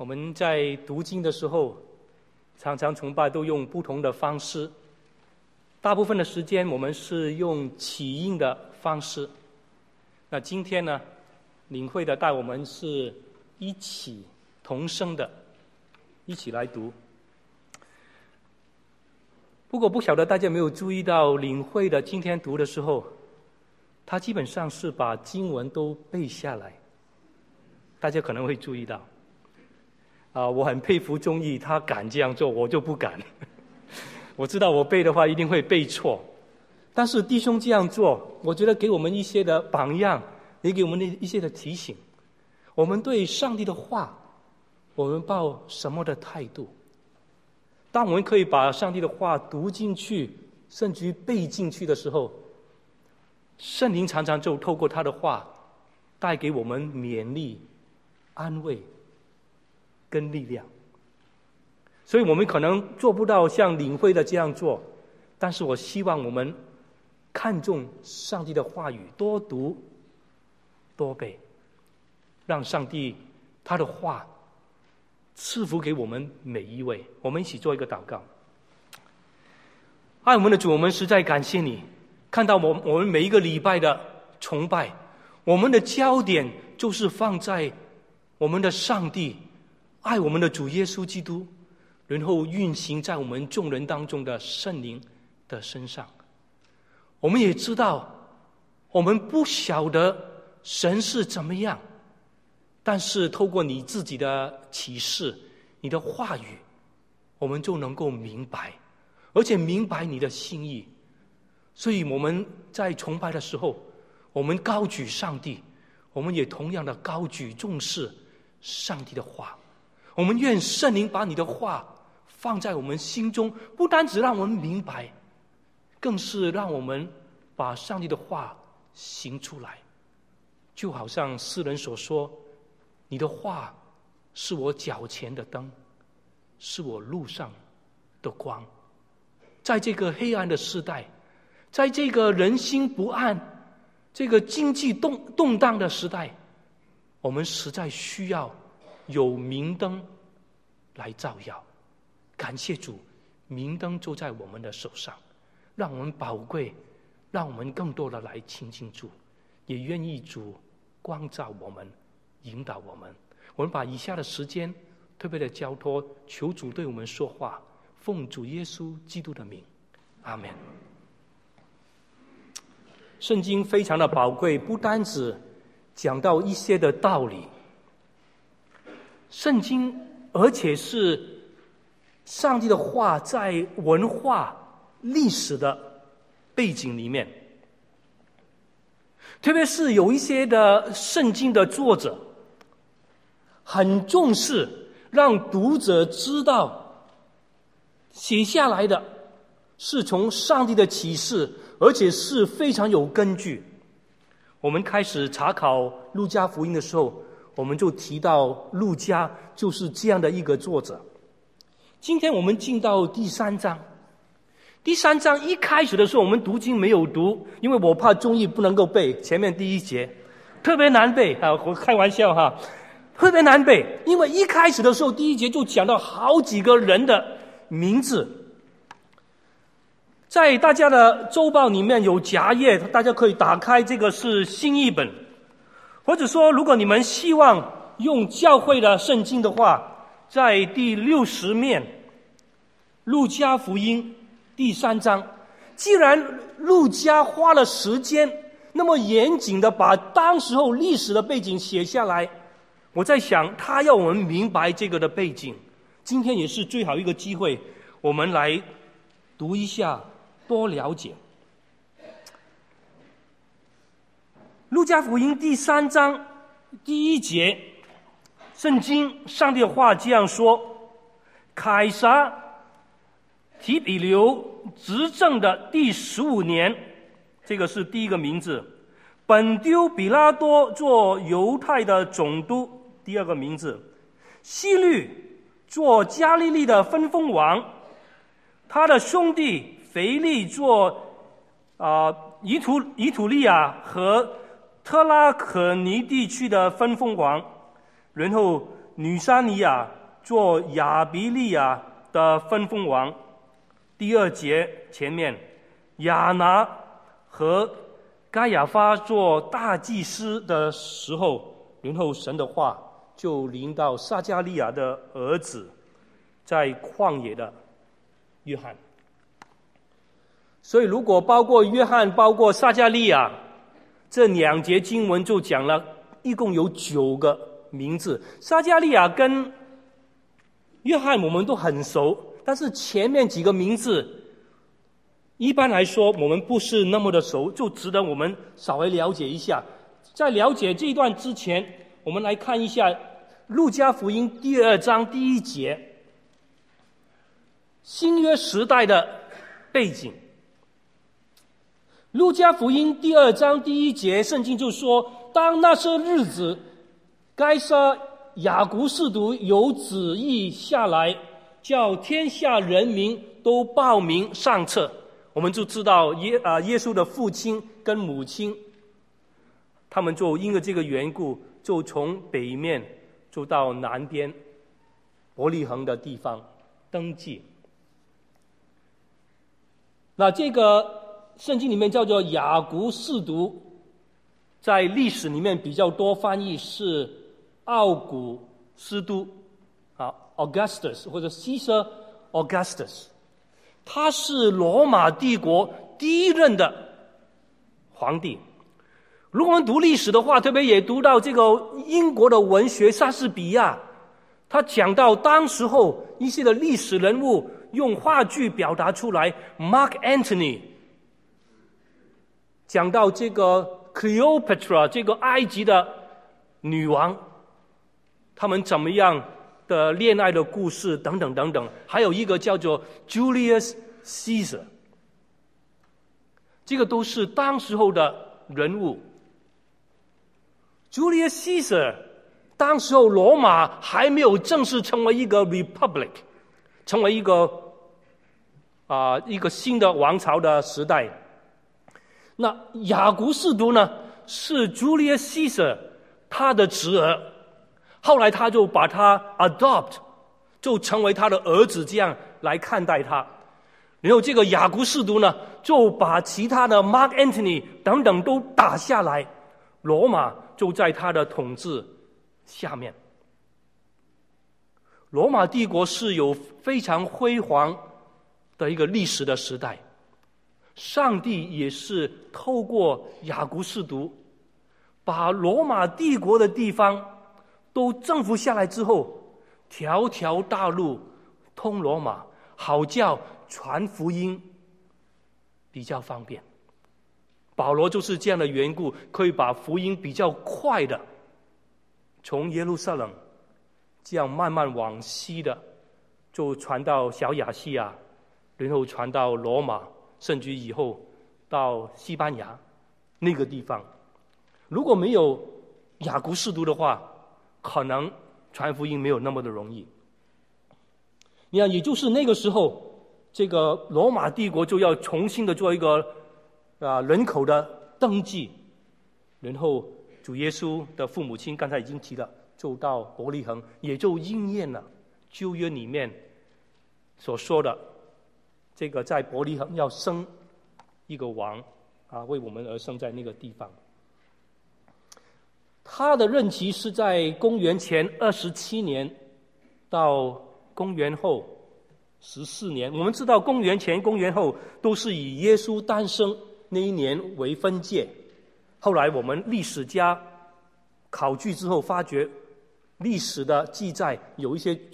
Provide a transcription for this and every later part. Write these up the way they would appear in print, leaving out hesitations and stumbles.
们在读经的时候，常常崇拜都用不同的方式。大部分的时间我们是用起音的方式。那今天呢，领会的带我们是一起同声的，一起来读。不过不晓得大家有没有注意到，领会的今天读的时候，他基本上是把经文都背下来。大家可能会注意到，我很佩服钟毅，他敢这样做，我就不敢。我知道我背的话一定会背错，但是弟兄这样做，我觉得给我们一些的榜样，也给我们一些的提醒。我们对上帝的话，我们抱什么的态度？当我们可以把上帝的话读进去，甚至于背进去的时候，圣灵常常就透过他的话带给我们勉励、安慰跟力量。所以我们可能做不到像领会的这样做，但是我希望我们看重上帝的话语，多读多背，让上帝他的话赐福给我们每一位。我们一起做一个祷告。爱我们的主，我们实在感谢你，看到我们每一个礼拜的崇拜，我们的焦点就是放在我们的上帝，爱我们的主耶稣基督，然后运行在我们众人当中的圣灵的身上。我们也知道，我们不晓得神是怎么样，但是透过你自己的启示，你的话语，我们就能够明白，而且明白你的心意。所以我们在崇拜的时候，我们高举上帝，我们也同样的高举重视上帝的话。我们愿圣灵把你的话放在我们心中，不单只让我们明白，更是让我们把上帝的话行出来。就好像诗人所说，你的话是我脚前的灯，是我路上的光。在这个黑暗的时代，在这个人心不安、这个经济动荡的时代，我们实在需要有明灯来照耀。感谢主，明灯就在我们的手上，让我们宝贵，让我们更多的来亲近主，也愿意主光照我们，引导我们。我们把以下的时间特别的交托，求主对我们说话，奉主耶稣基督的名，阿们。圣经非常的宝贵，不单只讲到一些的道理，圣经而且是上帝的话在文化历史的背景里面，特别是有一些的圣经的作者很重视让读者知道写下来的是从上帝的启示，而且是非常有根据。我们开始查考路加福音的时候，我们就提到路加就是这样的一个作者。今天我们进到第3章，第3章一开始的时候，我们读经没有读，因为我怕中译不能够背前面第1节，特别难背啊！我开玩笑哈，特别难背，因为一开始的时候第1节就讲到好几个人的名字。在大家的周报里面有夹页，大家可以打开，这个是新译本。或者说，如果你们希望用教会的圣经的话，在第60面，路加福音第3章。既然路加花了时间那么严谨的把当时候历史的背景写下来，我在想他要我们明白这个的背景。今天也是最好一个机会，我们来读一下，多了解。路加福音第3章第1节，圣经上帝的话这样说：凯撒提比留执政的第15年，这个是第一个名字；本丢比拉多做犹太的总督，第二个名字；希律做加利利的分封王，他的兄弟腓力做以土利亚和特拉可尼地区的分封王，然后女沙尼亚做亚比利亚的分封王。第2节前面，亚拿和该亚法做大祭司的时候，然后神的话就临到撒迦利亚的儿子，在旷野的约翰。所以如果包括约翰包括撒迦利亚，这2节经文就讲了一共有9个名字。撒迦利亚跟约翰我们都很熟，但是前面几个名字一般来说我们不是那么的熟，就值得我们稍微了解一下。在了解这一段之前，我们来看一下路加福音第2章第1节，新约时代的背景。路加福音第2章第1节，圣经就说，当那些日子，该撒雅古士读有旨意下来，叫天下人民都报名上册。我们就知道耶稣的父亲跟母亲，他们就因为这个缘故，就从北面就到南边伯利恒的地方登记。那这个圣经里面叫做雅古士读，在历史里面比较多翻译是奥古斯都，Augustus 或者 Caesar Augustus， 他是罗马帝国第一任的皇帝。如果我们读历史的话，特别也读到这个英国的文学莎士比亚，他讲到当时候一些的历史人物用话剧表达出来。 Mark Antony 讲到这个 Cleopatra 这个埃及的女王，他们怎么样的恋爱的故事等等等等。还有一个叫做 Julius Caesar， 这个都是当时候的人物。 Julius Caesar 当时候罗马还没有正式成为一个 republic， 成为一个新的王朝的时代。那雅古士读呢，是 Julius Caesar 他的侄儿，后来他就把他 adopt， 就成为他的儿子，这样来看待他。然后这个雅古士读呢，就把其他的 Mark Antony 等等都打下来，罗马就在他的统治下面。罗马帝国是有非常辉煌的一个历史的时代，上帝也是透过雅古士读，把罗马帝国的地方都征服下来之后，条条大路通罗马，好叫传福音比较方便。保罗就是这样的缘故，可以把福音比较快的从耶路撒冷这样慢慢往西的就传到小亚细亚，然后传到罗马，甚至以后到西班牙那个地方。如果没有雅古士读的话，可能传福音没有那么的容易。你看，也就是那个时候，这个罗马帝国就要重新的做一个人口的登记，然后主耶稣的父母亲刚才已经提了，就到伯利恒，也就应验了旧约里面所说的这个在伯利恒要生一个王为我们而生在那个地方。他的任期是在公元前27年到公元后14年。我们知道公元前公元后都是以耶稣诞生那一年为分界，后来我们历史家考据之后发觉历史的记载有一些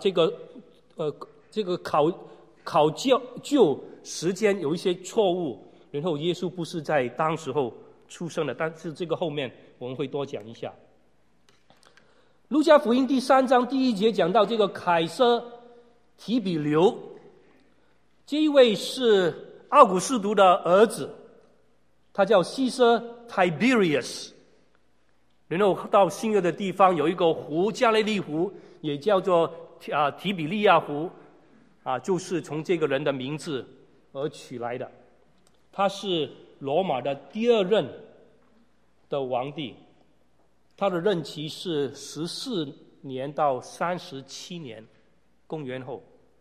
这个考究时间有一些错误，然后耶稣不是在当时候出生的，但是这个后面我们会多讲一下。路加福音第3章第1节讲到这个凯撒提比留，这一位是奥古斯都的儿子，他叫西瑟 Tiberius。 然后到新约的地方有一个湖，加利利湖，也叫做提比利亚湖，就是从这个人的名字而取来的。他是罗马的第2任的皇帝，他的任期是14 年到37年公元后。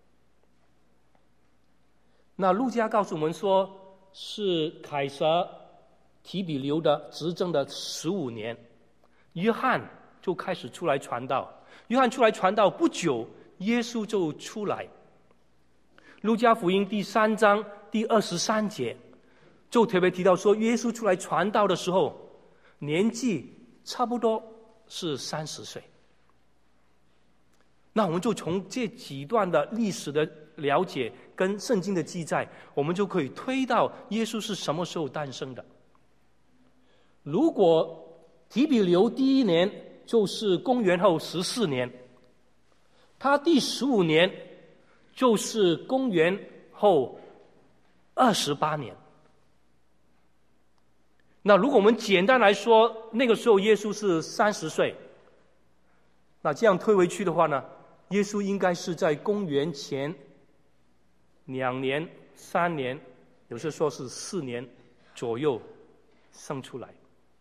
那路加告诉我们说，是凯撒提比留的执政的15年，约翰就开始出来传道。约翰出来传道不久，耶稣就出来。路加福音第3章第23节就特别提到说，耶稣出来传道的时候，年纪差不多是30岁。那我们就从这几段的历史的了解跟圣经的记载，我们就可以推到耶稣是什么时候诞生的。如果提比留第1年就是公元后14年，他第15年就是公元后28年。那如果我们简单来说，那个时候耶稣是30岁，那这样推回去的话呢，耶稣应该是在公元前2年、3年，有些说是4年左右生出来。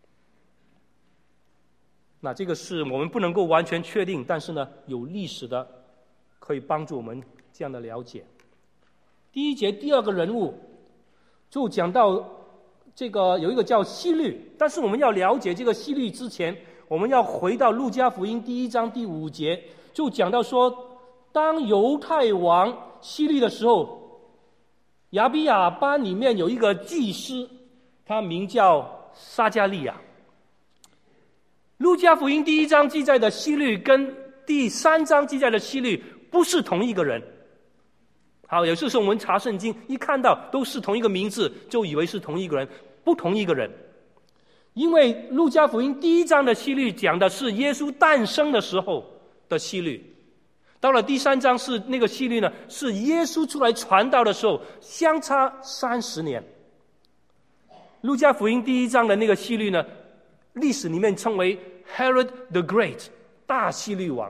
那这个是我们不能够完全确定，但是呢，有历史的可以帮助我们这样的了解。第1节第2个人物就讲到这个有一个叫希律，但是我们要了解这个希律之前，我们要回到路加福音第1章第5节，就讲到说，当犹太王希律的时候，亚比亚班里面有一个祭司，他名叫撒迦利亚。路加福音第1章记载的希律跟第3章记载的希律不是同一个人。好，有些时候我们查圣经，一看到都是同一个名字，就以为是同一个人，不同一个人。因为路加福音第1章的希律讲的是耶稣诞生的时候的希律，到了第3章是那个希律呢，是耶稣出来传道的时候，相差30年。路加福音第1章的那个希律呢，历史里面称为 Herod the Great， 大希律王。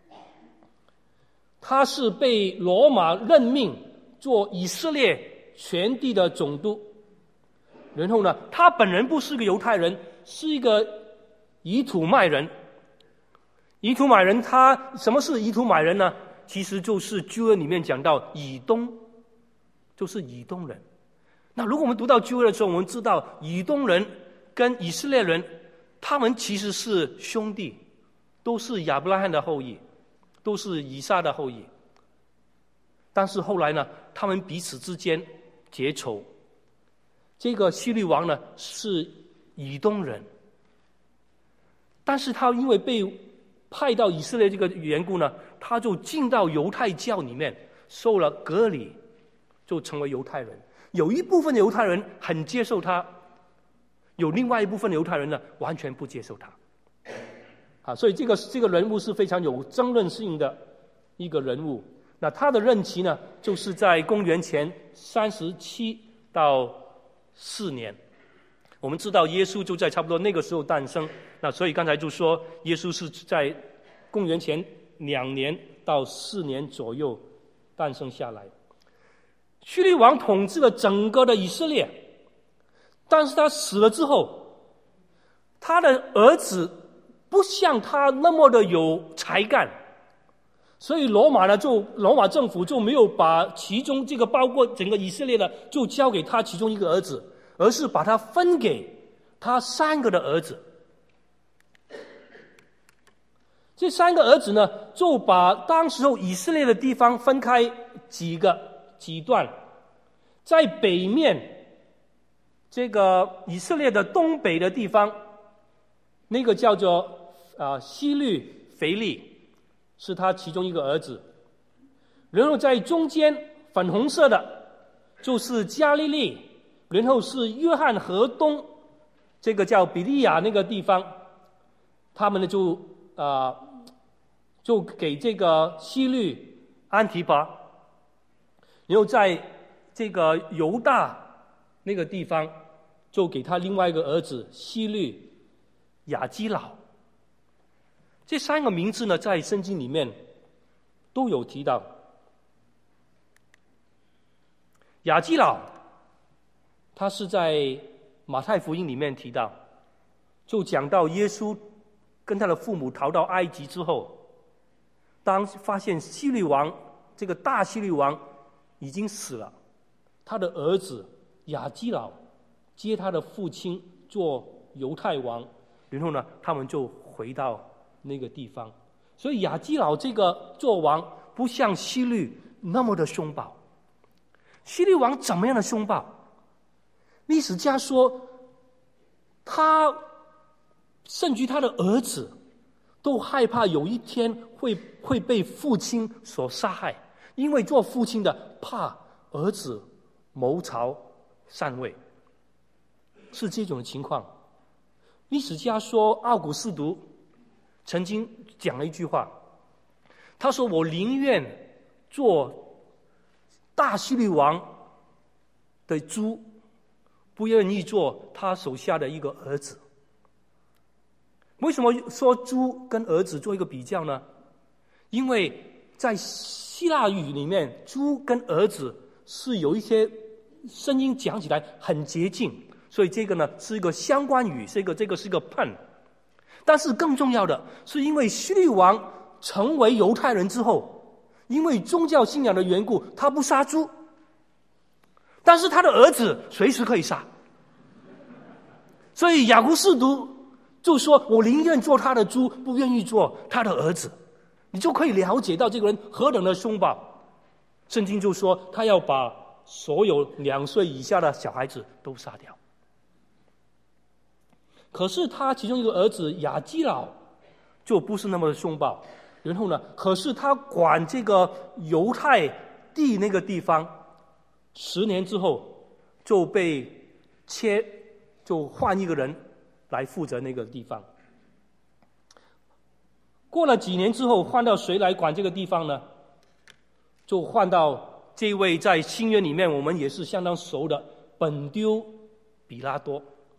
他是被罗马任命做以色列全地的总督。然后呢，他本人不是个犹太人，是一个以土麦人。以土买人，他什么是以土买人呢？其实就是旧约里面讲到以东，就是以东人。那如果我们读到旧约的时候，我们知道以东人跟以色列人，他们其实是兄弟，都是亚伯拉罕的后裔，都是以撒的后裔。但是后来呢，他们彼此之间结仇。这个希律王呢是以东人，但是他因为被派到以色列这个缘故呢，他就进到犹太教里面，受了割礼，就成为犹太人。有一部分的犹太人很接受他，有另外一部分的犹太人呢完全不接受他。所以这个人物是非常有争论性的一个人物。那他的任期呢，就是在公元前37到4年。我们知道耶稣就在差不多那个时候诞生，那所以刚才就说耶稣是在公元前2年到4年左右诞生下来。希律王统治了整个的以色列，但是他死了之后，他的儿子不像他那么的有才干，所以罗马政府就没有把其中这个包括整个以色列的就交给他其中一个儿子，而是把他分给他3个的儿子。这3个儿子呢，就把当时候以色列的地方分开几段，在北面这个以色列的东北的地方，那个叫做希律腓利，是他其中一个儿子。然后在中间粉红色的就是加利利，然后是约翰河东，这个叫比利亚那个地方，他们呢就给这个希律安提巴。然后在这个犹大那个地方，就给他另外一个儿子希律亚基老。这3个名字呢，在圣经里面都有提到。亚基老，他是在马太福音里面提到，就讲到耶稣跟他的父母逃到埃及之后， 当发现希律王这个大希律王已经死了，他的儿子亚基老接他的父亲做犹太王，然后呢，他们就回到那个地方。所以亚基老这个做王不像希律那么的凶暴。希律王怎么样的凶暴？历史家说，他甚至他的儿子都害怕有一天会被父亲所杀害，因为做父亲的怕儿子谋朝篡位，是这种情况。历史家说，奥古斯都曾经讲了一句话，他说：“我宁愿做大希律王的猪，不愿意做他手下的一个儿子。”为什么说猪跟儿子做一个比较呢？因为在希腊语里面，猪跟儿子是有一些声音讲起来很接近，所以这个呢是一个相关语，这个是一个pun。但是更重要的是，因为希律王成为犹太人之后，因为宗教信仰的缘故，他不杀猪，但是他的儿子随时可以杀。所以雅各士读就说：“我宁愿做他的猪，不愿意做他的儿子。”你就可以了解到这个人何等的凶暴。圣经就说他要把所有2岁以下的小孩子都杀掉。可是他其中一个儿子亚基老就不是那么的凶暴，然后呢，可是他管这个犹太地那个地方，10年之后就被就换一个人来负责那个地方。过了几年之后，换到谁来管这个地方呢？就换到这位在新约里面我们也是相当熟的本丢比拉多。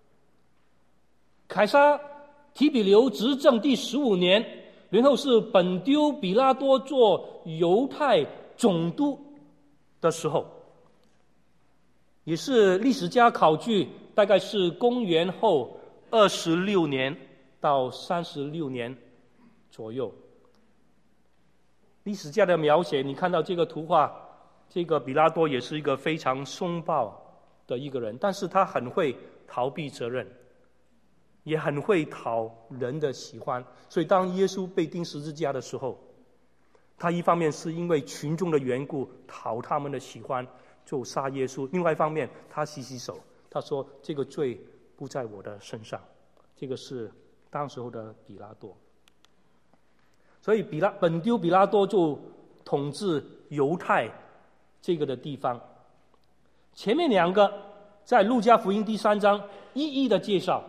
凯撒提比留执政第15年，然后是本丢比拉多做犹太总督的时候，也是历史家考据大概是公元后26年到36年左右。历史家的描写，你看到这个图画，这个比拉多也是一个非常凶暴的一个人，但是他很会逃避责任，也很会讨人的喜欢。所以当耶稣被钉十字架的时候，他一方面是因为群众的缘故讨他们的喜欢就杀耶稣，另外一方面他洗手，他说这个罪不在我的身上。这个是当时候的比拉多。所以本丢比拉多就统治犹太这个的地方。前面2个在路加福音第3章一一的介绍。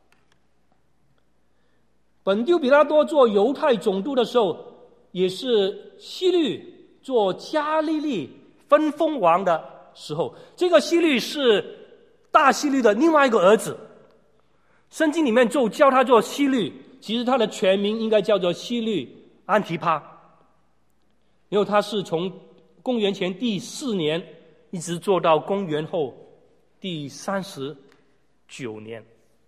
本丢比拉多做犹太总督的时候，也是希律做加利利分封王的时候。这个希律是大希律的另外一个儿子，圣经里面就叫他做希律，其实他的全名应该叫做希律安提帕。因为他是从公元前第4年一直做到公元后第39年，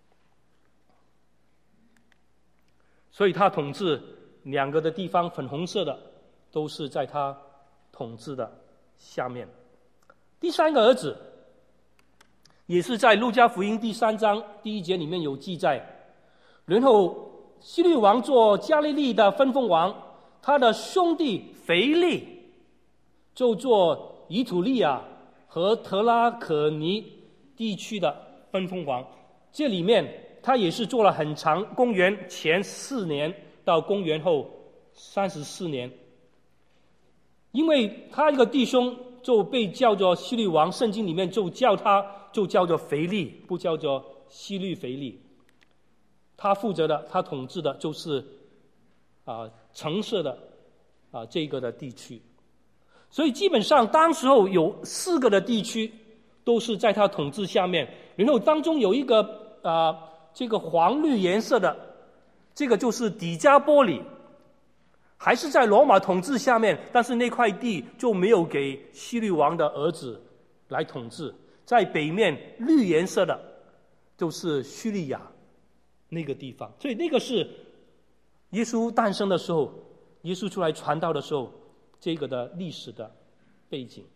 所以他统治2个的地方，粉红色的都是在他统治的下面。第3个儿子也是在路加福音第3章第1节里面有记载。然后希律王做加利利的分封王，他的兄弟腓力就做以土利亚和特拉可尼地区的分封王。这里面他也是做了很长，公元前4年到公元后34年。因为他一个弟兄就被叫做希律王，圣经里面就叫做腓力，不叫做希律腓力。他负责的，他统治的就是橙色的这个的地区。所以基本上当时候有4个的地区都是在他统治下面，然后当中有一个这个黄绿颜色的，这个就是底加波里，还是在罗马统治下面，但是那块地就没有给希律王的儿子来统治。在北面绿颜色的就是叙利亚那个地方。所以那个是耶稣诞生的时候， 耶稣出来传道的时候，这个的历史的背景。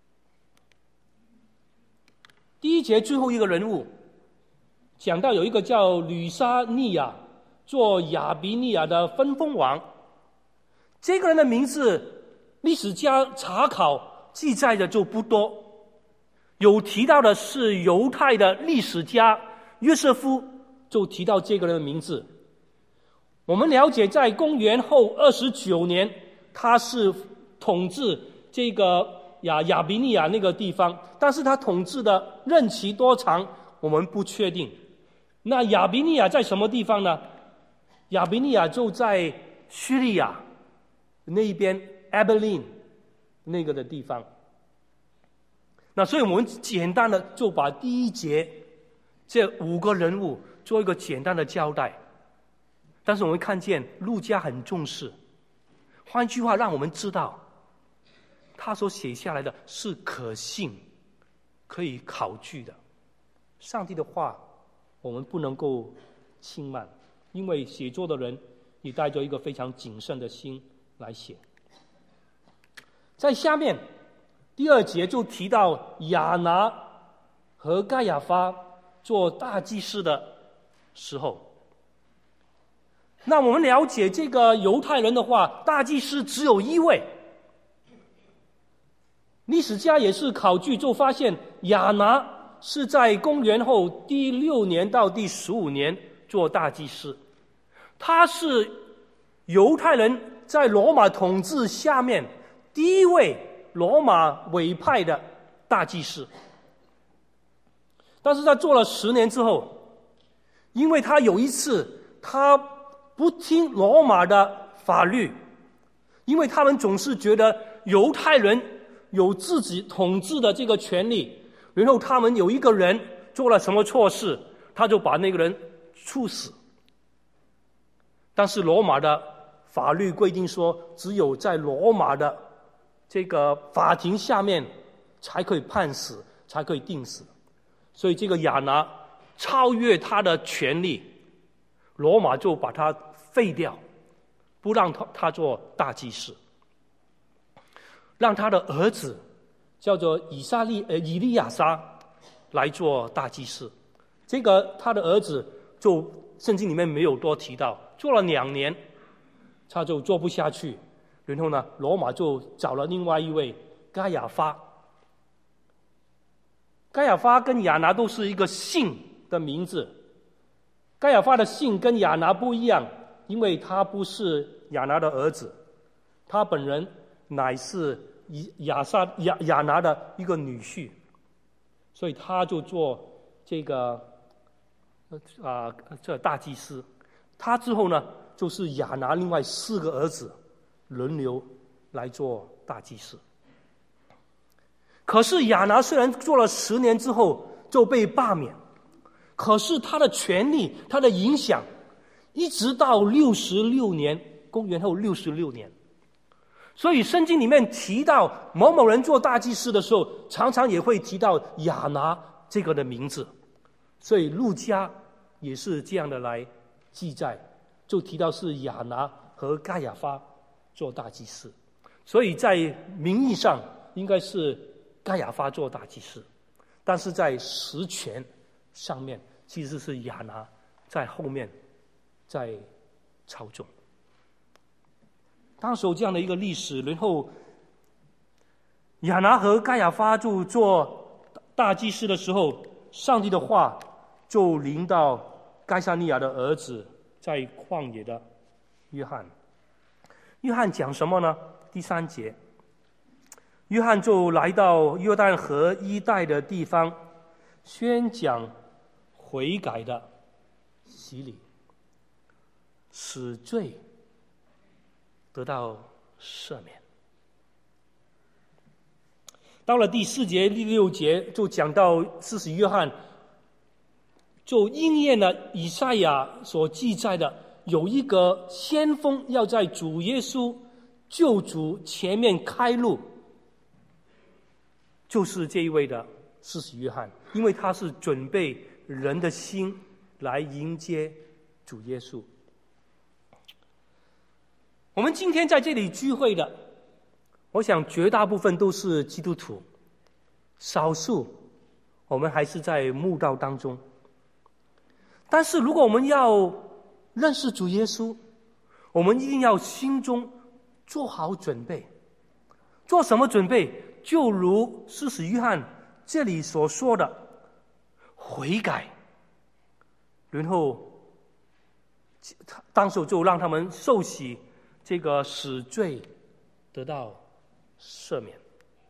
第一节最后一个人物讲到有一个叫吕沙利亚做亚比尼亚的分封王，这个人的名字历史家查考记载的就不多，有提到的是犹太的历史家约瑟夫就提到这个人的名字。我们了解在公元后29年他是统治这个亚比尼亚那个地方，但是他统治的任期多长我们不确定。那亚比尼亚在什么地方呢？亚比尼亚就在叙利亚那边 Abilene 那个的地方。那所以我们简单的就把第一节这5个人物做一个简单的交代，但是我们看见路加很重视，换句话让我们知道他所写下来的是可信可以考据的。上帝的话我们不能够轻慢，因为写作的人也带着一个非常谨慎的心来写。在下面第2节就提到亚拿和该亚法做大祭司的时候，那我们了解这个犹太人的话，大祭司只有1位。历史家也是考据就发现亚拿是在公元后第6年到第15年做大祭司，他是犹太人在罗马统治下面第1位罗马委派的大祭司。但是他做了10年之后，因为他有一次他不听罗马的法律，因为他们总是觉得犹太人有自己统治的这个权利，然后他们有一个人做了什么错事，他就把那个人处死。但是罗马的法律规定说，只有在罗马的这个法庭下面才可以判死，才可以定死。所以这个亚拿超越他的权利，罗马就把他废掉，不让他做大祭司，让他的儿子叫做以利亚撒来做大祭司。这个他的儿子就圣经里面没有多提到，做了2年他就做不下去，然后呢罗马就找了另外一位该亚法。该亚法跟亚拿都是一个姓的名字，该亚法的姓跟亚拿不一样，因为他不是亚拿的儿子，他本人乃是亚拿的一个女婿，所以他就做这个这大祭司。他之后呢就是亚拿另外4个儿子轮流来做大祭司。可是亚拿虽然做了10年之后就被罢免，可是他的权力他的影响一直到66年，公元后66年。所以圣经里面提到某某人做大祭司的时候，常常也会提到亚拿这个的名字。所以路加也是这样的来记载，就提到是亚拿和该亚法做大祭司。所以在名义上应该是该亚法做大祭司，但是在实权上面其实是亚拿在后面在操纵。当时有这样的一个历史，然后亚拿和该亚法就做大祭司的时候，上帝的话就临到该撒利亚的儿子在旷野的约翰。约翰讲什么呢？第3节，约翰就来到约旦河一带的地方，宣讲悔改的洗礼，使罪得到赦免。到了第4节、第6节就讲到施洗约翰就应验了以赛亚所记载的，有一个先锋要在主耶稣救主前面开路，就是这一位的施洗约翰，因为他是准备人的心来迎接主耶稣。 我们今天在这里聚会的，我想绝大部分都是基督徒，少数我们还是在慕道当中。但是如果我们要认识主耶稣，我们一定要心中做好准备。做什么准备？就如施洗约翰这里所说的，悔改，然后当时就让他们受洗，这个死罪得到赦免。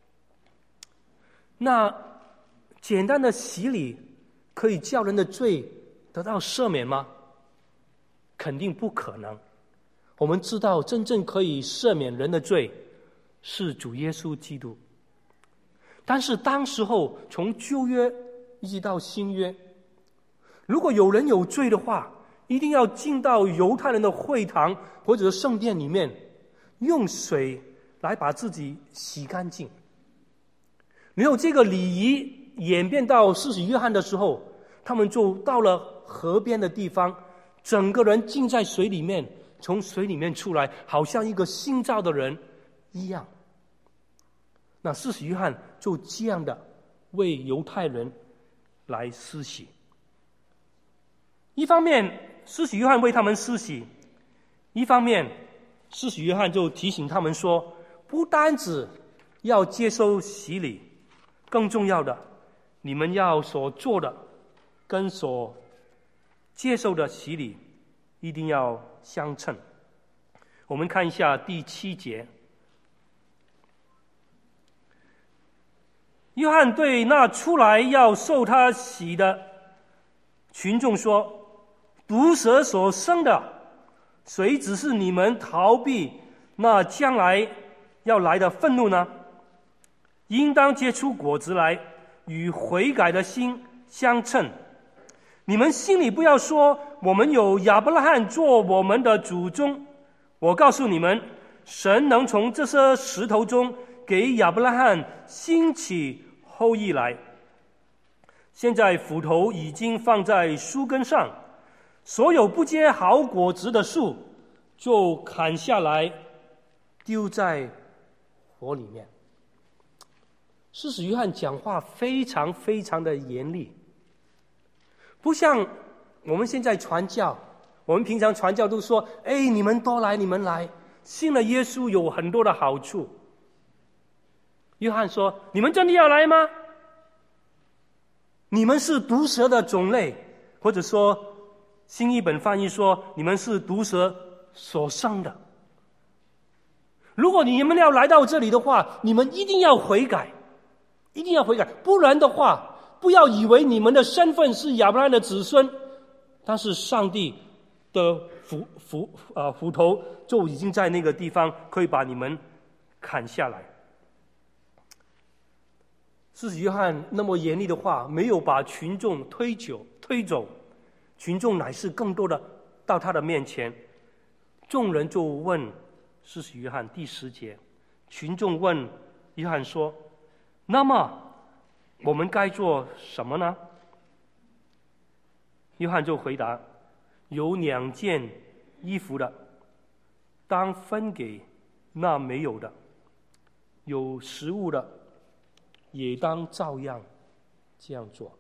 那简单的洗礼可以叫人的罪得到赦免吗？肯定不可能。我们知道真正可以赦免人的罪是主耶稣基督。但是当时候从旧约一直到新约，如果有人有罪的话，一定要进到犹太人的会堂或者圣殿里面，用水来把自己洗干净。没有这个礼仪演变到施洗约翰的时候，他们就到了河边的地方，整个人浸在水里面，从水里面出来，好像一个新造的人一样。那施洗约翰就这样的为犹太人来施洗。一方面施洗约翰为他们施洗，一方面施洗约翰就提醒他们说，不单只要接受洗礼，更重要的，你们要所做的跟所接受的洗礼一定要相称。我们看一下第7节，约翰对那出来要受他洗的群众说，毒蛇所生的，谁只是你们逃避那将来要来的愤怒呢？应当结出果子来，与悔改的心相称。你们心里不要说，我们有亚伯拉罕做我们的祖宗。我告诉你们，神能从这些石头中给亚伯拉罕兴起后裔来。现在斧头已经放在树根上，所有不结好果子的树就砍下来丢在火里面。施洗约翰讲话非常非常的严厉，不像我们现在传教，我们平常传教都说，你们多来，你们来，信了耶稣有很多的好处。约翰说，你们真的要来吗？你们是毒蛇的种类，或者说新译本翻译说，你们是毒蛇所生的。如果你们要来到这里的话，你们一定要悔改，一定要悔改，不然的话，不要以为你们的身份是亚伯拉罕的子孙，但是上帝的斧头就已经在那个地方，可以把你们砍下来。施洗约翰那么严厉的话，没有把群众推走，群众乃是更多的到他的面前。众人就问施洗约翰，第10节，群众问约翰说，那么我们该做什么呢？约翰就回答，有2件衣服的，当分给那没有的；有食物的，也当照样这样做。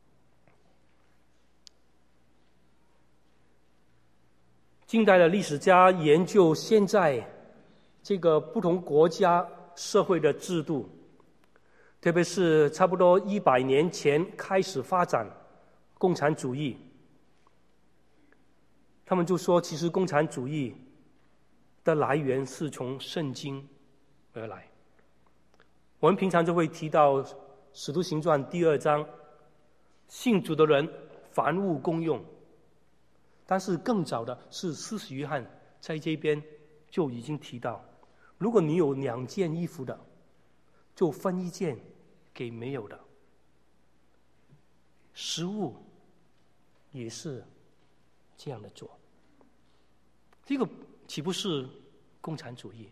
近代的历史家研究现在这个不同国家社会的制度，特别是差不多100年前开始发展共产主义，他们就说，其实共产主义的来源是从圣经而来。我们平常就会提到《使徒行传》第2章，信主的人凡物公用。但是更早的是施洗约翰在这边就已经提到，如果你有2件衣服的，就分1件给没有的。食物也是这样的做。这个岂不是共产主义？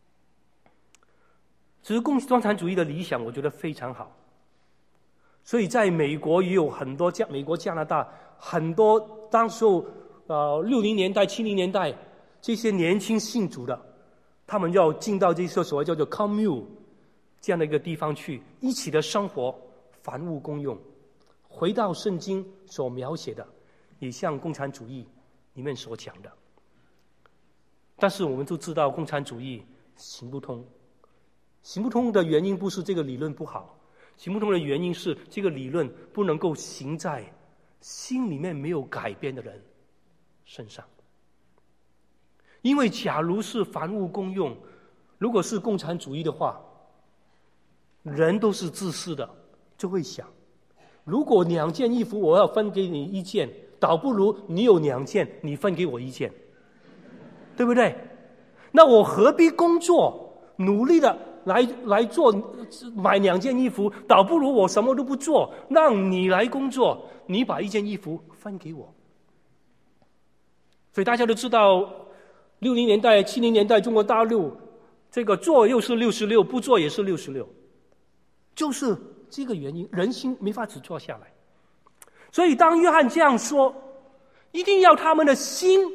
其实共产主义的理想我觉得非常好，所以在美国也有很多，美国加拿大很多当时候60年代70年代这些年轻信主的，他们要进到这些所谓叫做 commune 这样的一个地方去，一起的生活，凡物公用，回到圣经所描写的，也像共产主义里面所讲的。但是我们都知道共产主义行不通，行不通的原因不是这个理论不好，行不通的原因是这个理论不能够行在心里面没有改变的人身上。因为假如是凡物公用，如果是共产主义的话，人都是自私的，就会想，如果2件衣服我要分给你1件，倒不如你有2件，你分给我1件，对不对？那我何必工作，努力的来做买2件衣服，倒不如我什么都不做，让你来工作，你把1件衣服分给我。所以大家都知道60年代70年代中国大陆这个做又是66，不做也是66，就是这个原因，人心没法子坐下来。所以当约翰这样说，一定要他们的心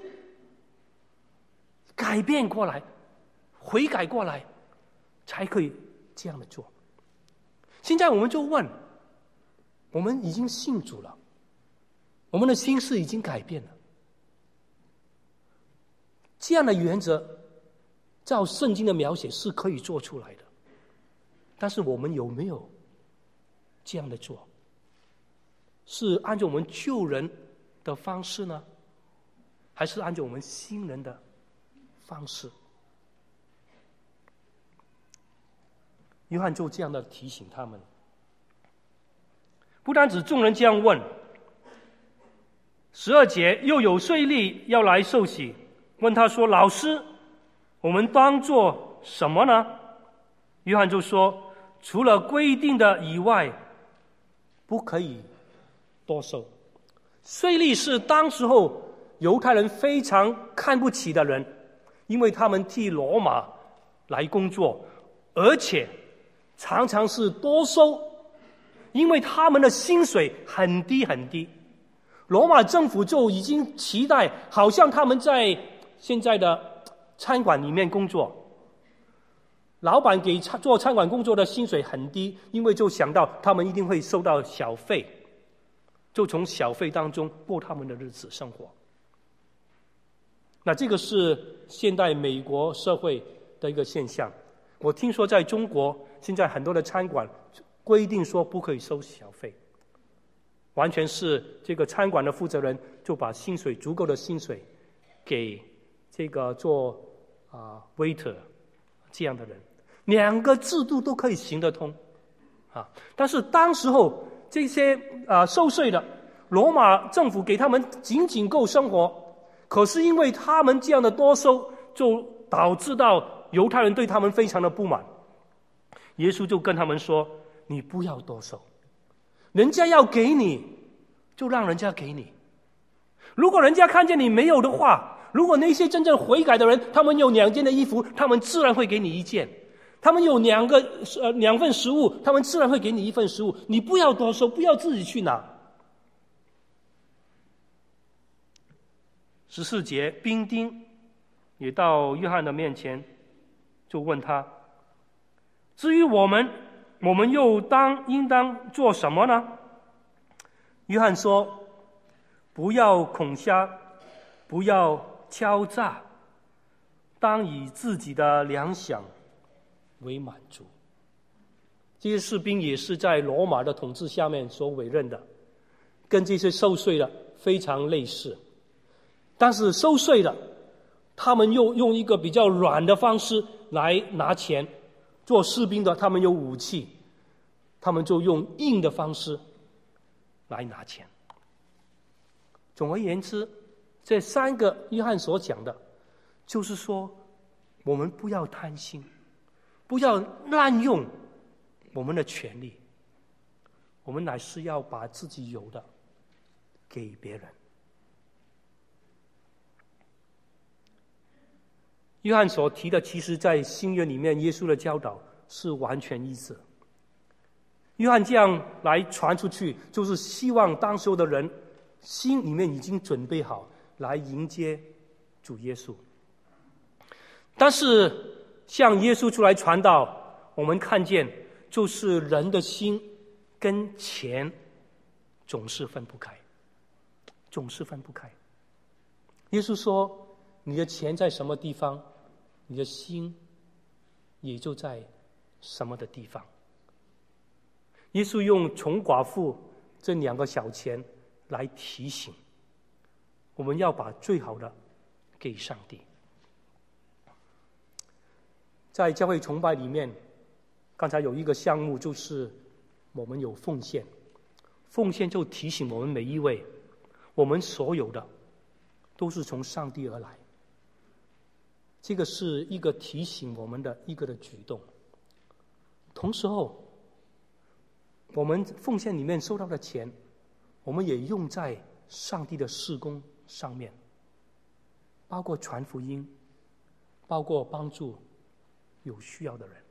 改变过来，悔改过来，才可以这样的做。现在我们就问，我们已经信主了，我们的心是已经改变了，这样的原则照圣经的描写是可以做出来的，但是我们有没有这样的做？是按照我们救人的方式呢，还是按照我们新人的方式？约翰就这样的提醒他们。不单指众人这样问，12节又有税吏要来受洗，问他说：“老师，我们当做什么呢？”约翰就说：“除了规定的以外，不可以多收。”税吏是当时候犹太人非常看不起的人，因为他们替罗马来工作，而且常常是多收，因为他们的薪水很低很低。罗马政府就已经期待，好像他们在现在的餐馆里面工作，老板给做餐馆工作的薪水很低，因为就想到他们一定会收到小费，就从小费当中过他们的日子生活。那这个是现代美国社会的一个现象。我听说在中国现在很多的餐馆规定说不可以收小费，完全是这个餐馆的负责人就把薪水足够的薪水给这个做waiter 这样的人，2个制度都可以行得通但是当时候这些受税的罗马政府给他们仅仅够生活，可是因为他们这样的多收，就导致到犹太人对他们非常的不满。耶稣就跟他们说：“你不要多收，人家要给你，就让人家给你。如果人家看见你没有的话，如果那些真正悔改的人，他们有2件的衣服，他们自然会给你1件；他们有2份食物，他们自然会给你1份食物。你不要多收，不要自己去拿。”14节，兵丁也到约翰的面前，就问他：“至于我们又应当做什么呢？”约翰说：“不要恐吓，不要敲诈，当以自己的良想为满足。”这些士兵也是在罗马的统治下面所委任的，跟这些收税的非常类似。但是收税的他们又用一个比较软的方式来拿钱，做士兵的他们有武器，他们就用硬的方式来拿钱。总而言之，这3个约翰所讲的就是说，我们不要贪心，不要滥用我们的权利，我们乃是要把自己有的给别人。约翰所提的，其实在新约里面耶稣的教导是完全一致。约翰这样来传出去，就是希望当时的人心里面已经准备好来迎接主耶稣。 但是像耶稣出来传道，我们看见就是人的心跟钱总是分不开，总是分不开。耶稣说，你的钱在什么地方，你的心也就在什么的地方。耶稣用穷寡妇这2个小钱来提醒我们要把最好的给上帝。在教会崇拜里面，刚才有一个项目就是我们有奉献，奉献就提醒我们每一位，我们所有的都是从上帝而来，这个是一个提醒我们的一个的举动。同时候，我们奉献里面收到的钱，我们也用在上帝的事工上面，包括传福音，包括帮助有需要的人。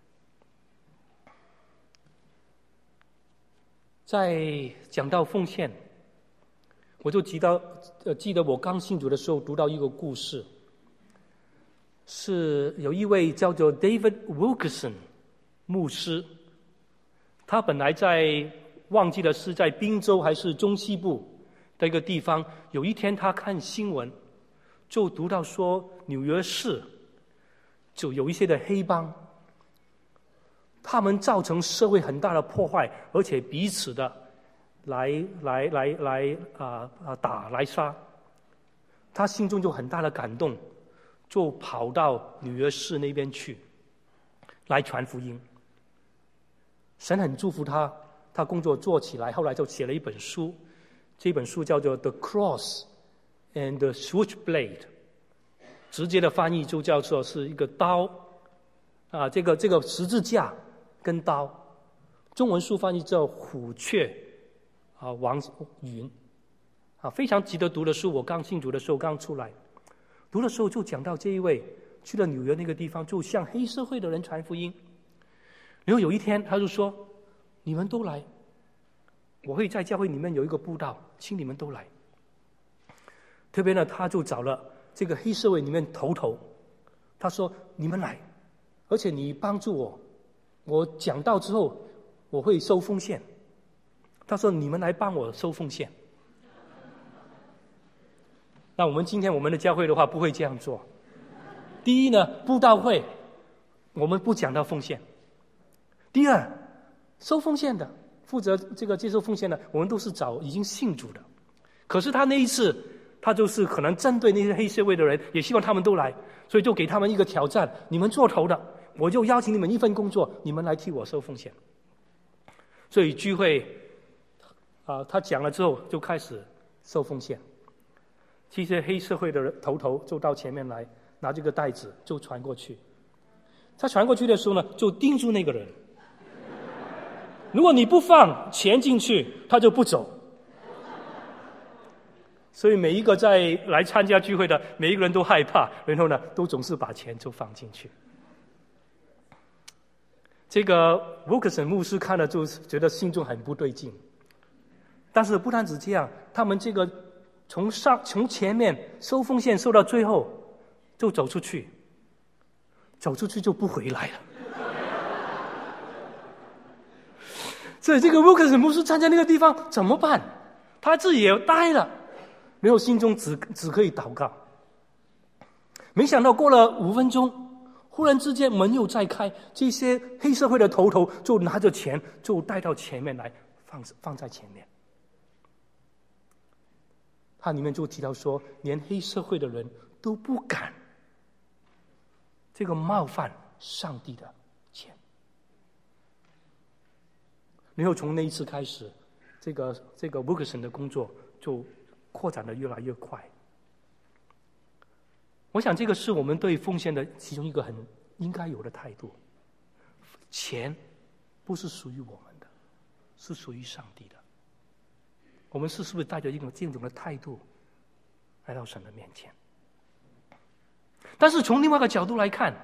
在讲到奉献，我就记得我刚信主的时候读到一个故事，是有一位叫做 David Wilkerson 牧师，他本来忘记了是在宾州还是中西部的一个地方，有一天他看新闻，就读到说纽约市就有一些的黑帮，他们造成社会很大的破坏，而且彼此的来打来杀。他心中就很大的感动，就跑到纽约市那边去来传福音。神很祝福他，他工作做起来，后来就写了一本书，这本书叫做《The Cross and the Switchblade》，直接的翻译就叫做是一个刀这个十字架跟刀，中文书翻译叫虎雀王云非常值得读的书。我刚信主的时候刚出来读的时候，就讲到这一位去了纽约那个地方，就向黑社会的人传福音。然后有一天他就说，你们都来，我会在教会里面有一个布道，请你们都来。特别呢，他就找了这个黑社会里面头，他说你们来，而且你帮助我讲道之后我会收奉献。他说你们来帮我收奉献。那我们今天我们的教会的话不会这样做。第一呢，布道会我们不讲到奉献。第二，收奉献的负责这个接受奉献的，我们都是找已经信主的。可是他那一次，他就是可能针对那些黑社会的人，也希望他们都来，所以就给他们一个挑战：你们做头的，我就邀请你们一份工作，你们来替我收奉献。所以聚会他讲了之后就开始收奉献。这些黑社会的人头就到前面来，拿这个袋子就传过去。他传过去的时候呢，就盯住那个人。如果你不放钱进去，他就不走。所以每一个来参加聚会的每一个人都害怕，然后呢，都总是把钱就放进去。这个 Wilkerson 牧师看了就觉得心中很不对劲。但是不单止这样，他们这个从前面收奉献收到最后，就走出去就不回来了。所以这个 Wilkerson 牧师站在那个地方怎么办？他自己也呆了，然后心中只可以祷告。没想到过了5分钟，忽然之间门又再开，这些黑社会的头就拿着钱就带到前面来，放在前面。他里面就提到说，连黑社会的人都不敢这个冒犯上帝的钱。然后从那一次开始，这个 Wilkerson 的工作就扩展得越来越快。我想这个是我们对奉献的其中一个很应该有的态度。钱不是属于我们的，是属于上帝的。我们是不是带着这种的态度来到神的面前？但是从另外一个角度来看，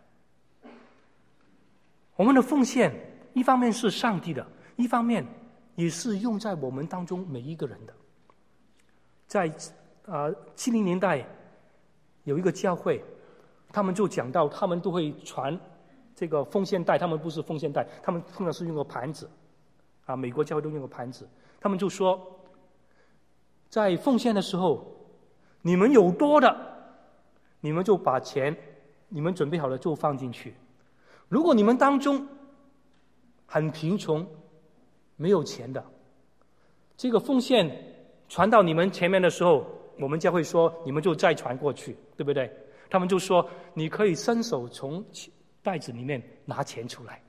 我们的奉献一方面是上帝的，一方面也是用在我们当中每一个人的。在70年代有一个教会他们就讲到，他们都会传这个奉献袋，他们不是奉献袋，他们通常是用个盘子，美国教会都用个盘子。他们就说，在奉献的时候，你们有多的，你们就把钱，你们准备好了就放进去。如果你们当中很贫穷，没有钱的，这个奉献传到你们前面的时候，我们教会说，你们就再传过去，对不对？他们就说，你可以伸手从袋子里面拿钱出来。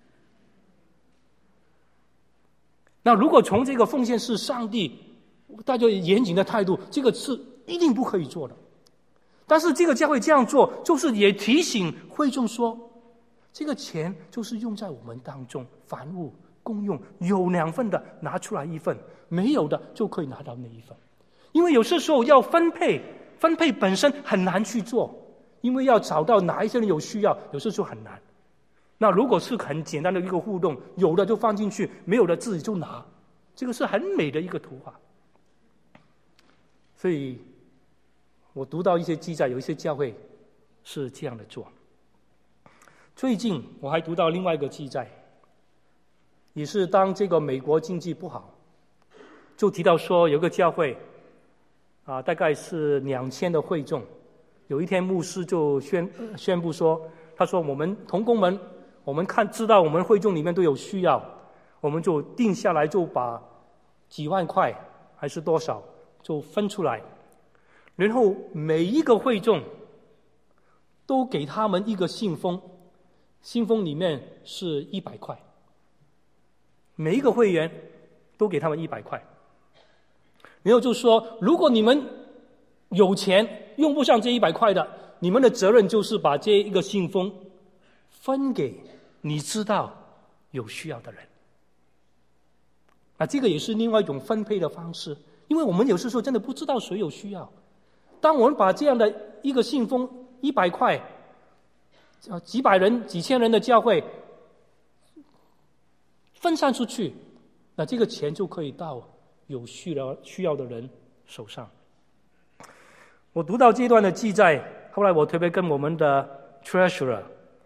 那如果从这个奉献是上帝大家严谨的态度，这个是一定不可以做的。但是这个教会这样做，就是也提醒会众说，这个钱就是用在我们当中，凡物公用，有2份的拿出来1份，没有的就可以拿到那1份。因为有些时候要分配本身很难去做，因为要找到哪一些人有需要，有些时候很难。那如果是很简单的一个互动，有的就放进去，没有的自己就拿，这个是很美的一个图画。所以我读到一些记载，有一些教会是这样的做。最近我还读到另外一个记载，也是当这个美国经济不好，就提到说有个教会大概是2000的会众，有一天牧师就宣布说，他说我们同工们，我们知道我们会众里面都有需要，我们就定下来，就把几万块还是多少就分出来，然后每一个会众都给他们一个信封，信封里面是100块，每一个会员都给他们100块。然后就说，如果你们有钱用不上这100块的，你们的责任就是把这一个信封分给你知道有需要的人。这个也是另外一种分配的方式，因为我们有时候真的不知道谁有需要。当我们把这样的一个信封100块，几百人、几千人的教会分散出去，那这个钱就可以到有需要的人手上。我读到这段的记载，后来我特别跟我们的 treasurer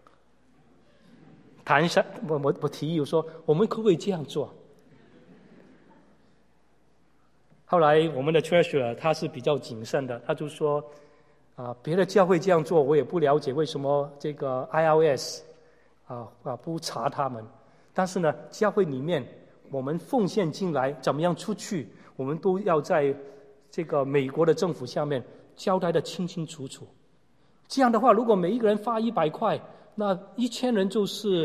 谈一下，我提议我说，我们可不可以这样做？后来我们的 treasurer 他是比较谨慎的，他就说别的教会这样做，我也不了解为什么这个 IRS 不查他们。但是呢，教会里面我们奉献进来，怎么样出去，我们都要在这个美国的政府下面交代的清清楚楚。这样的话，如果每一个人发100块，那1000人就是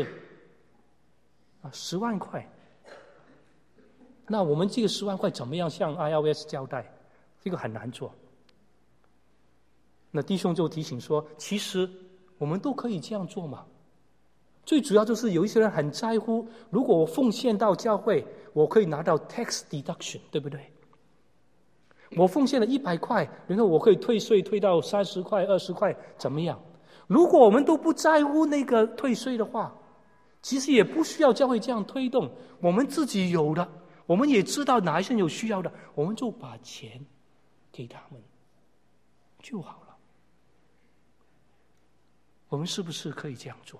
10万块。那我们这个10万块怎么样向 IRS 交代？这个很难做。那弟兄就提醒说，其实我们都可以这样做嘛。最主要就是有一些人很在乎，如果我奉献到教会，我可以拿到 tax deduction， 对不对？我奉献了100块，然后我可以退税退到30块、20块，怎么样？如果我们都不在乎那个退税的话，其实也不需要教会这样推动，我们自己有的，我们也知道哪一些有需要的，我们就把钱给他们就好了。我们是不是可以这样做？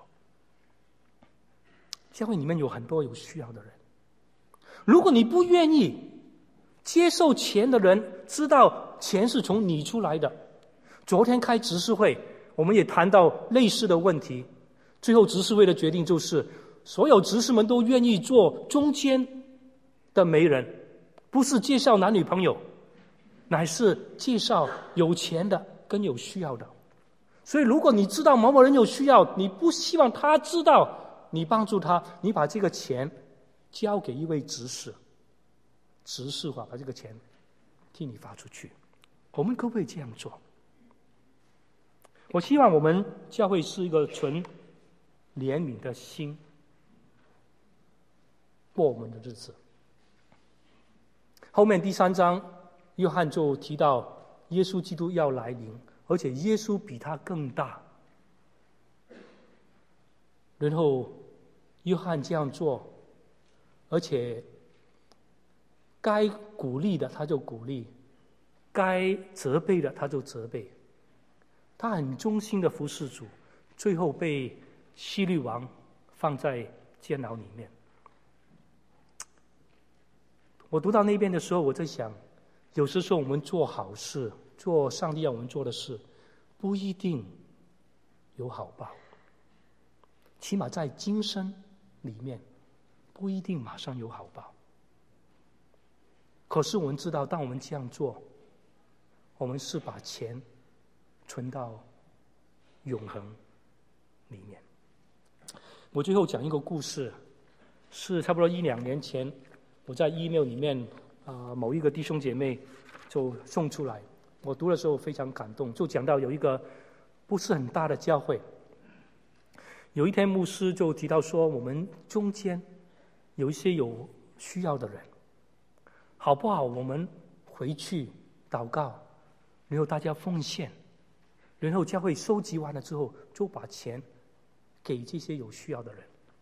教会里面有很多有需要的人，如果你不愿意接受钱的人知道钱是从你出来的，昨天开执事会，我们也谈到类似的问题，最后执事会的决定就是，所有执事们都愿意做中间的媒人，不是介绍男女朋友，乃是介绍有钱的跟有需要的。所以如果你知道某某人有需要，你不希望他知道你帮助他，你把这个钱交给一位执事，执事把这个钱替你发出去。我们可不可以这样做？我希望我们教会是一个纯怜悯的心过我们的日子。后面第3章，约翰就提到耶稣基督要来临，而且耶稣比他更大。然后约翰这样做，而且该鼓励的他就鼓励，该责备的他就责备。 他很忠心的服侍主，最后被希律王放在监牢里面。我读到那边的时候，我在想，有时候我们做好事，做上帝要我们做的事，不一定有好报，起码在今生里面不一定马上有好报。可是我们知道，当我们这样做，我们是把钱存到永恒里面。我最后讲一个故事，是差不多1-2年前，我在 email 里面某一个弟兄姐妹就送出来，我读的时候非常感动，就讲到有一个不是很大的教会，有一天牧师就提到说，我们中间有一些有需要的人，好不好我们回去祷告，然后大家奉献，然后教会收集完了之后，就把钱给这些有需要的人。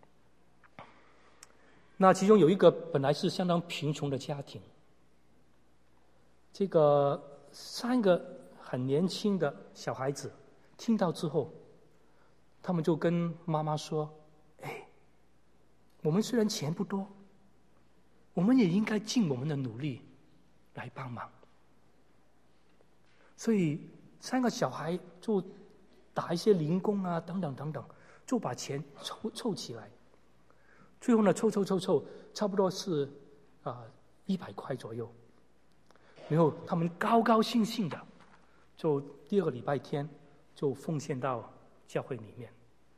那其中有一个本来是相当贫穷的家庭，这个3个很年轻的小孩子听到之后，他们就跟妈妈说，我们虽然钱不多，我们也应该尽我们的努力来帮忙。所以3个小孩就打一些零工啊，等等等等，就把钱凑起来。最后呢，凑，差不多是100块左右。然后他们高高兴兴的，就第2个礼拜天就奉献到教会里面。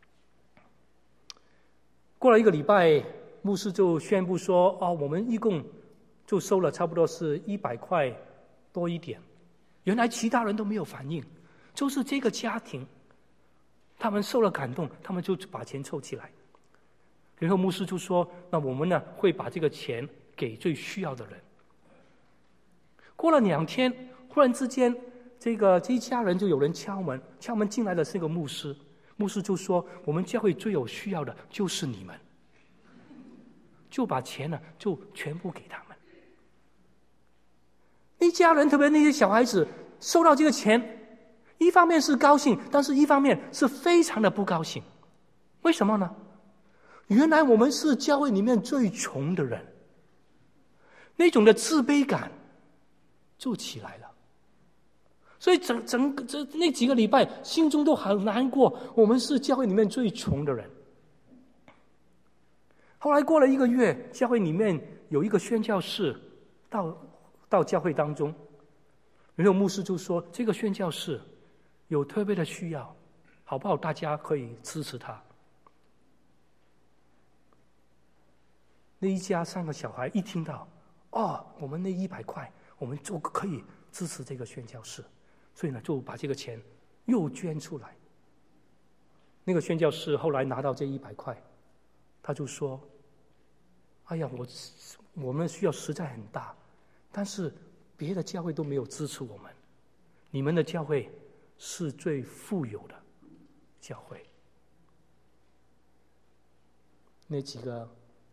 过了1个礼拜，牧师就宣布说，我们一共就收了差不多是100块多一点。原来其他人都没有反应，就是这个家庭，他们受了感动，他们就把钱凑起来。然后牧师就说，那我们呢会把这个钱给最需要的人。过了2天，忽然之间，这一家人就有人敲门进来的是一个牧师，牧师就说，我们教会最有需要的就是你们，就把钱呢就全部给他们。一家人，特别那些小孩子收到这个钱，一方面是高兴，但是一方面是非常的不高兴。为什么呢？原来我们是教会里面最穷的人，那种的自卑感就起来了。所以整个那几个礼拜，心中都很难过，我们是教会里面最穷的人。后来过了1个月，教会里面有一个宣教士到教会当中，然后牧师就说，这个宣教士有特别的需要，好不好大家可以支持他。那一家3个小孩一听到，我们那100块我们就可以支持这个宣教士，所以呢就把这个钱又捐出来。那个宣教士后来拿到这100块，他就说，我们需要实在很大，但是别的教会都没有支持我们，你们的教会是最富有的教会。那几个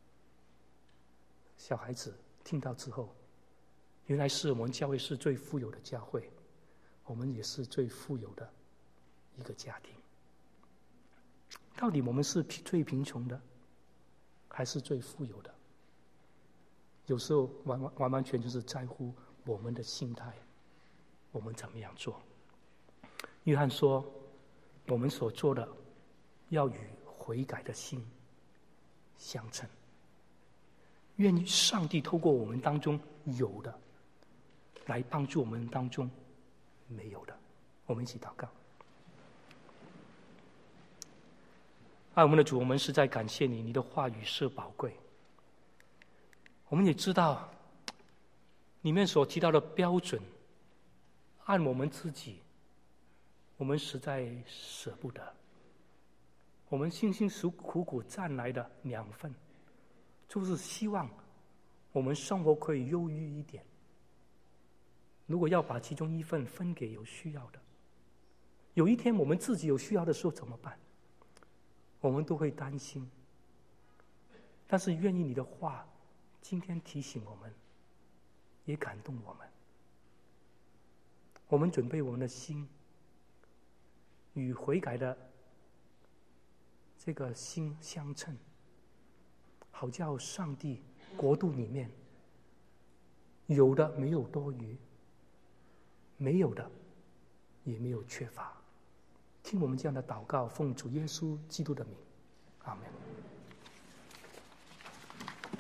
小孩子听到之后，原来是我们教会是最富有的教会，我们也是最富有的一个家庭。到底我们是最贫穷的，还是最富有的？有时候完完全就是在乎我们的心态，我们怎么样做。约翰说，我们所做的要与悔改的心相称。愿上帝透过我们当中有的，来帮助我们当中没有的。我们一起祷告。爱我们的主，我们实在感谢你，你的话语是宝贵。我们也知道里面所提到的标准，按我们自己，我们实在舍不得。我们辛辛苦苦赚来的2份，就是希望我们生活可以优裕一点。如果要把其中1份分给有需要的，有一天我们自己有需要的时候怎么办？我们都会担心。但是愿意你的话今天提醒我们，也感动我们。我们准备我们的心， 与悔改的这个心相称，好叫上帝国度里面有的没有多余，没有的也没有缺乏。听我们这样的祷告，奉主耶稣基督的名，阿们。